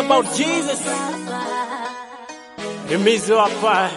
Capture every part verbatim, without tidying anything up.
about Jesus. Himizo hapa.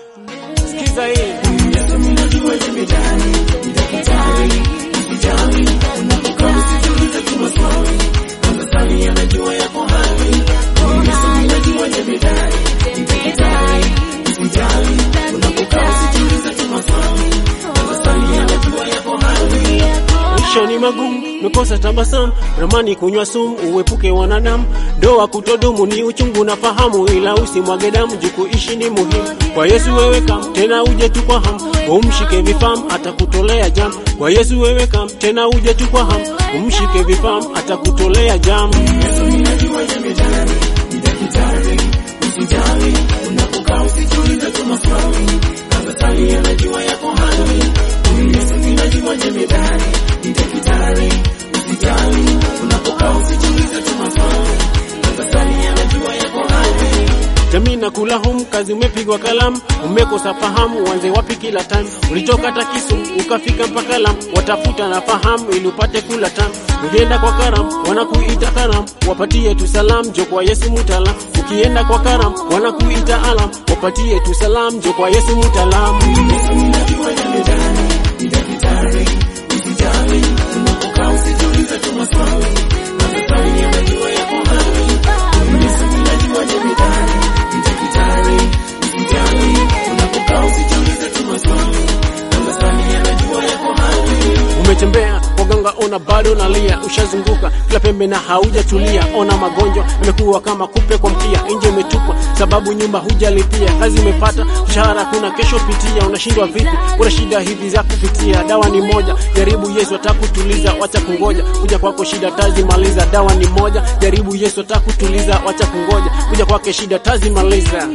Sikiza hii. Yesu ninajua jemedari, nitakitari, usijali, unapokaa usitulize tu maswali, kwanza sali anajua yako hali. Yesu ninajua jemedari, nitakitari, usijali, unapokaa usitulize tu maswali, kwanza sali anajua yako hali. Maisha ni magumu, mekosa tabasamu, ramani kunywa sumu, uepuke wanadamu. Doa kutodumu ni uchungu na fahamu, ila usimwage damu, juu kuishi ni muhimu. Kwa Yesu wewe kam, tena uje tu kwa hamu, umshike vifahamu atakutolea jamu. Kwa Yesu wewe kam, tena uje tu kwa hamu, umshike vifahamu atakutolea jamu. Yesu ninajua jemedari, nitakitari, usijali, unapokaa usitulize tu maswali, kwanza sali anajua yako hali. Yesu ninajua jemedari, nitakitari, usijali, unapokaa usitulize tu maswali, kwanza sali anajua yako hali. Jamii na kula hum, kazi umepigwa kalamu, umekosa fahamu, uanze wapi kila time. Ulitoka takisu, ukafika mpaka Lamu, watafuta na fahamu ili upate kula tamu. Ukienda kwa karamu, wanakuita karamu, wapatie tu salamu, njoo kwa Yesu mutaalamu. Ukienda kwa karamu, wanakuita alam, wapatie tu salamu, njoo kwa Yesu mutaalamu. Yesu ninajua jemedari, nitakitari, usijali, unapokaa usitulize tu maswali, kwanza sali anajua yako hali. Yesu ninajua jemedari, nitakitari, usijali, unapokaa usitulize tu maswali, kwanza sali anajua yako hali. Umetembea waganga, ona bado nalia, ushazunguka kila pembe na haujatulia. Ona magonjwa imekuwa kama kupe kwa mkia, nje umetupwa sababu nyumba hujalipia. Kazi imepata, mshahara kuna kesho pitia, unashindwa vipi? Kuna shida hivi za kupitia, dawa ni moja, jaribu Yesu atakutuliza, wacha kungoja, kuja kwako shida tazimaliza. Dawa ni moja, jaribu Yesu atakutuliza, wacha kungoja, kuja kwake shida tazimaliza.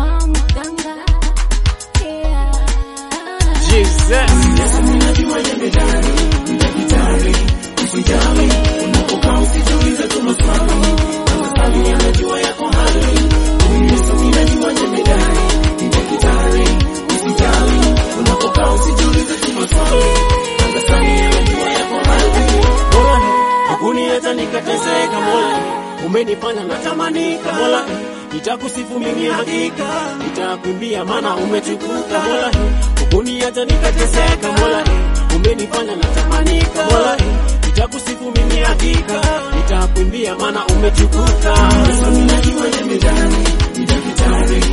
Jesus. Yesu ninajua jemedari, nitakitari, usijali, unapokaa usitulize tu maswali, kwanza sali anajua yako hali. Yesu ninajua jemedari, nitakitari, usijali, unapokaa usitulize tu maswali, kwanza sali anajua yako hali. Mola, hukuniacha nikateseka Mola, umenifanya natamanika Mola, nitakusifu mimi hakika, nitakuimbia maana umetukuka Mola. Hukuniacha nikateseka Mola, umenifanya natamanika Mola, nitakusifu mimi hakika, nitakuimbia maana umetukuka. Yesu ninajua jemedari, nitakitari,